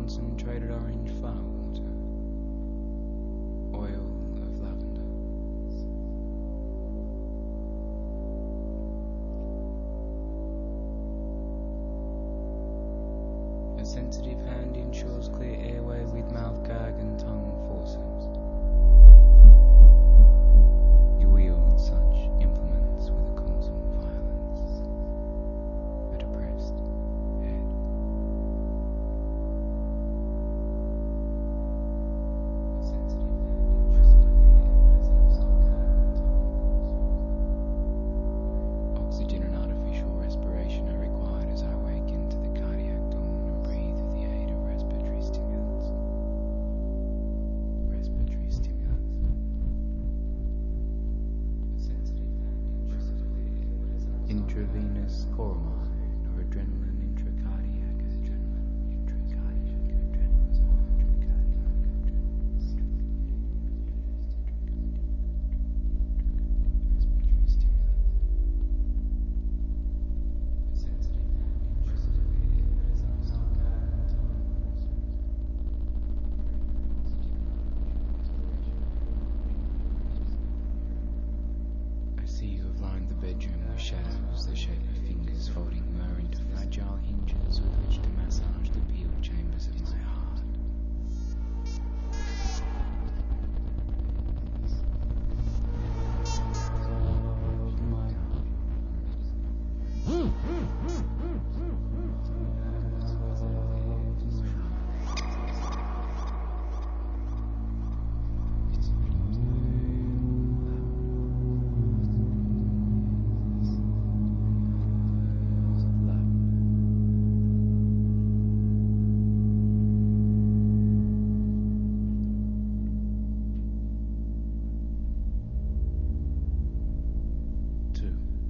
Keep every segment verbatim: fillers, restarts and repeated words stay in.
concentrated orange flower water, oil of lavender. A sensitive hand ensures clear airway with mouth gag and tongue forceps. You wield such implements with a constant violence. A depressed head. A sensitive hand ensures clear airway with mouth gag and tongue forceps. Oxygen and artificial respiration are required as I awaken to the cardiac dawn and breathe with the aid of respiratory stimulants. Respiratory stimulants. A sensitive hand ensures clear airways. Intravenous chloramine or adrenaline intracardiac adrenaline intracardiac adrenaline intracardiac respiratory stimulants. A sensitive hand ensures clear airways and mouth gag and tongue forceps. I see you have lined the bedroom with shadows, the shape of fingers folding myrrh into fragile hinges with which to massage the peeled chambers of my heart. Of my heart. Two.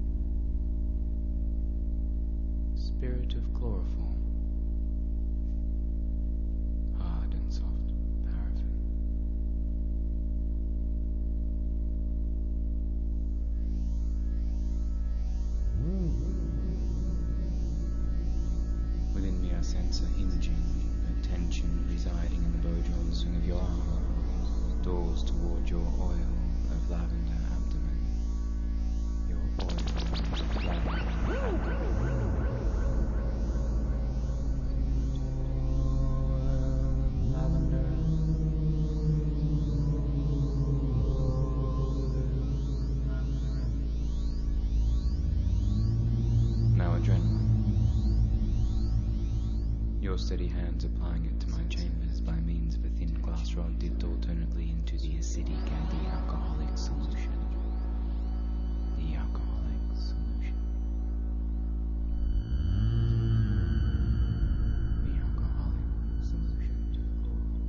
Spirit of chloroform. Hard and soft paraffin. Within me I sense a hinging, a tension residing in the bow joint swing of your arm. Doors toward your oil of lavender abdomen. Your oil of lavender abdomen. Lavender. Now adrenaline. Your steady hands applying it to my chambers by means of a thin glass rod dipped alternately into the acidic and the alcoholic solution. The alcoholic solution. The alcoholic solution to chloroform.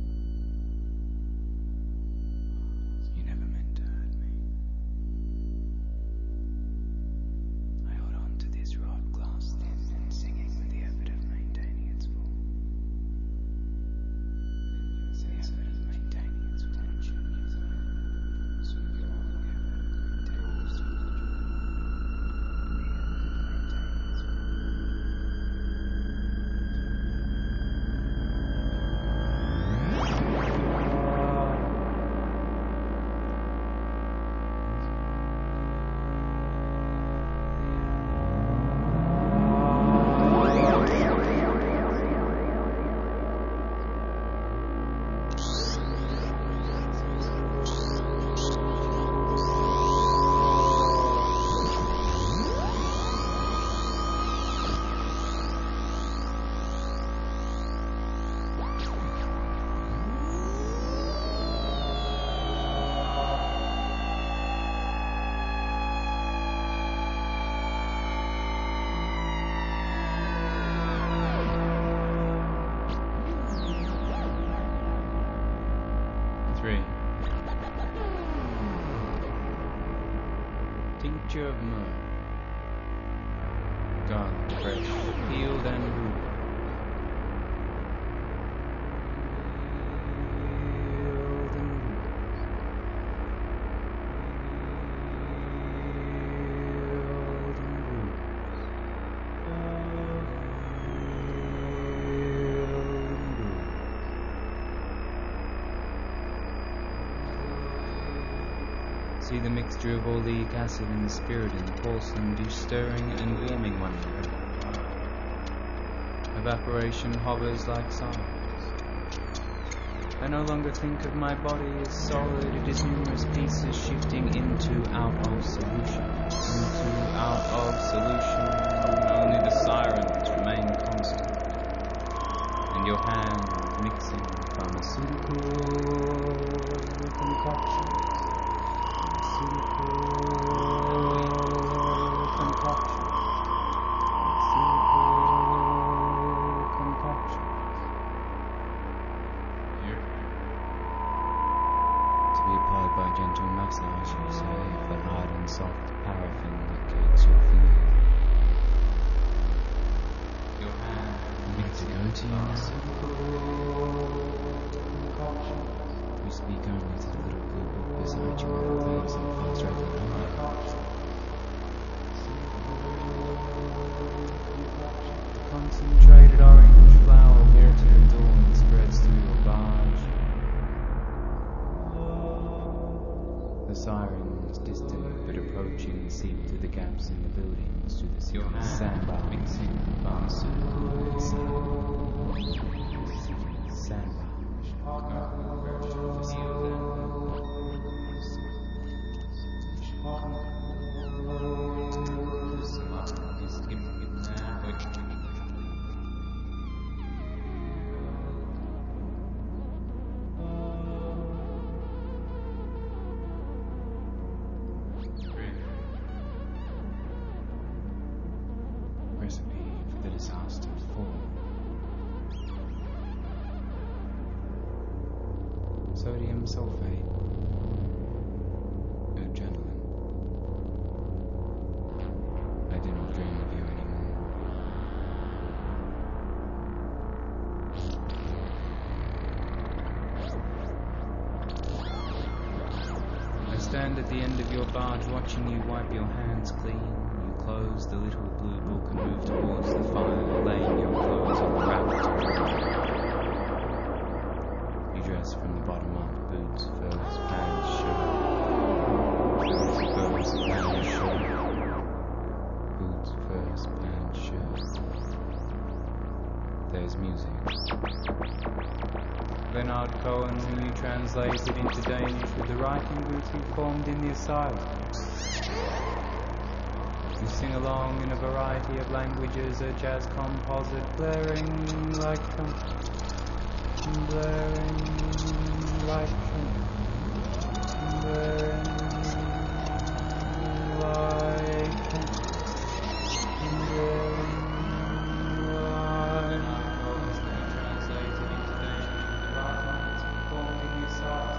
You never meant to hurt me. I hold on to this rod glass thin and singing with the effort of maintaining its form. The effort of maintaining its tension is over. So you are the effort of maintaining its tension. The effort of maintaining its form. Three. Tincture of myrrh. Garlic, fresh, peeled and root. Peeled and root. Peeled and root. Peeled and root. See the mixture of oleic acid and the spirit in the porcelain dish stirring and warming one another. Evaporation hovers like silence. I no longer think of my body as solid, it is numerous pieces shifting into, out of solution. Into, out of solution. Only the sirens remain constant. And your hand mixing pharmaceutical concoctions. Pharmaceutical concoctions. Pharmaceutical concoctions. Applied by gentle massage, you say, of the hard and soft paraffin that coats your fingers. Your hand needs to go to you now. You speak only to the little blue book beside you with a face and fast rate of the concentrated orange flower water and dawn spreads through your barge. The sirens, distant but approaching, seep through the gaps in the buildings, through the sandbar, mixing pharmaceutical sandbar. Recipe for the disaster fall. Sodium sulfate. Adrenaline. I do not dream of you anymore. I stand at the end of your barge watching you wipe your hands clean. Close the little blue book and move towards the fire, laying your clothes on the raft. You dress from the bottom up, boots, furs, pants, shirt. Boots, furs, pants, shirt. Boots, furs, pants, shirt. There's music. Leonard Cohen, whom you translated into Danish with the writing group you formed in the asylum. You sing along in a variety of languages, a jazz composite blaring like trumpet, blaring like trumpet, blaring like trumpet, blaring like translated into Danish, the writings performed in the asylum.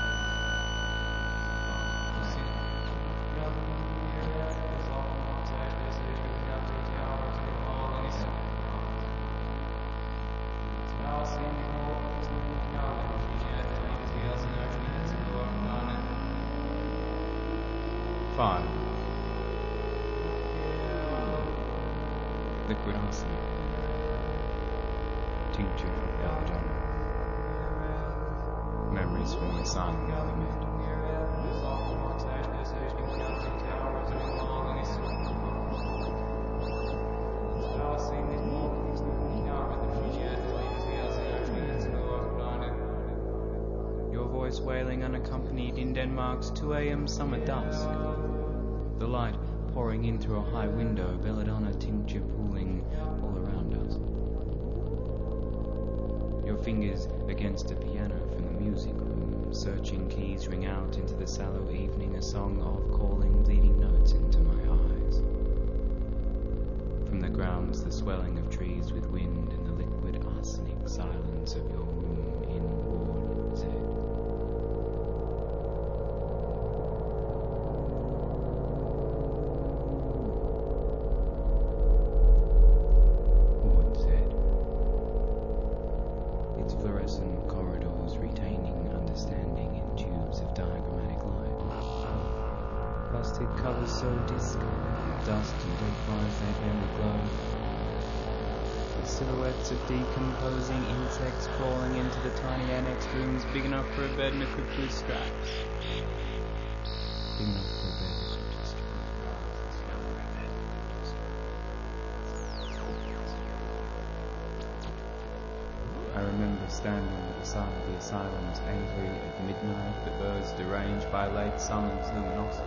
Five. Liquid arsenic. Tincture of belladonna. Memories from the asylum valley made. Your voice wailing unaccompanied in Denmark's two a.m. summer dusk. The light pouring in through a high window, belladonna tincture pooling all around us. Your fingers against a piano from the music room, searching keys ring out into the sallow evening, a song of calling bleeding notes into my eyes. From the grounds, the swelling of trees with wind and the liquid arsenic silence of your room in Ward Z. Fluorescent corridors retaining understanding in tubes of diagrammatic light. Plastic covers so discolored, dust and dead flies they barely glow. The silhouettes of decomposing insects crawling into the tiny annex rooms big enough for a bed and equipped with straps. big enough for a bed. I remember standing at the side of the asylums angry at midnight at birds deranged by late summer's luminosity.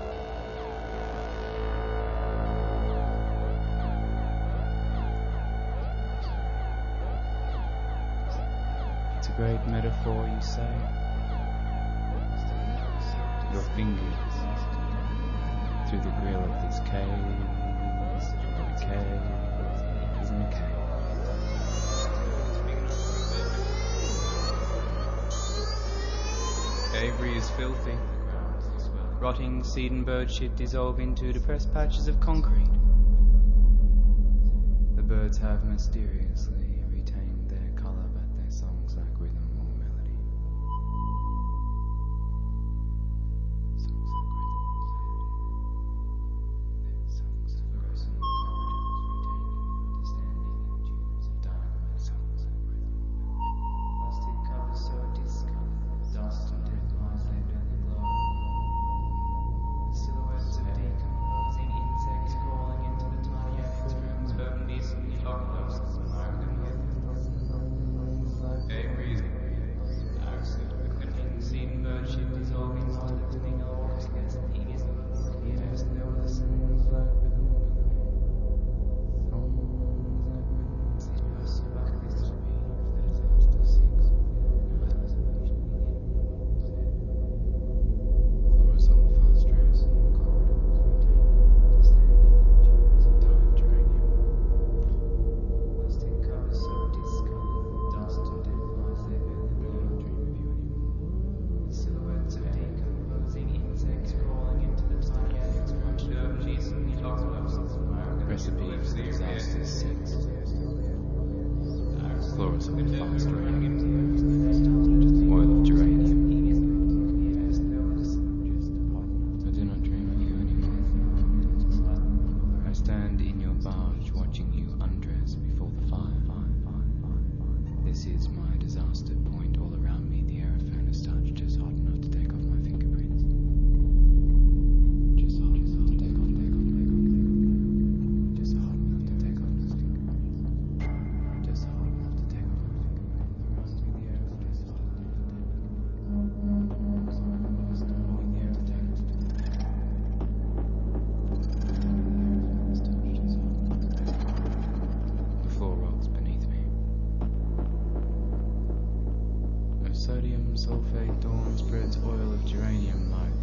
It's a great metaphor, you say? Your fingers through the grill of this cave, a cave, isn't a cave. Avery is filthy. Rotting seed and bird shit dissolve into depressed patches of concrete. The birds have mysteriously retained their colour, but their songs lack rhythm or melody. Songs lack rhythm or melody. Their songs of fluorescent corridors retaining understanding of tunes of time. Their songs lack rhythm or melody. Plastic covers so discolored, dust and death lies laid in the glow. The silhouettes of decomposing insects crawling into the tiny annex rooms, perpendicularly locked up, mark them with Avery's quickening seed and bird shit dissolving into the thinning orcs against the ears of the theaters, and there were the songs like rhythm or melody. Songs like rhythm. These person bucket list to be if there's after six. Fluorescent fast dress and corridors retaining understanding of tunes of time geranium. Plastic covers so discolored, dust and death lies there in the glow. Dream of you anymore. Silhouettes of decomposing insects crawling into the tiny attics, punched urban decently locked up. Recipe for disaster six. Fluorescent fast dress. Oil of geranium. I do not dream of you anymore. I stand in your barge watching you undress before the fire. This is my disaster point. All around me the air furnace touch, just hot enough to take off my fingerprints. Just hot enough to take off, take off, take off, take off. Just hot enough to take off my fingerprints. Just hot enough to take off my fingerprints. Around me the air furnace hot enough to take off. The floor rocks beneath me. A sodium sulfate dawn spreads oil of geranium like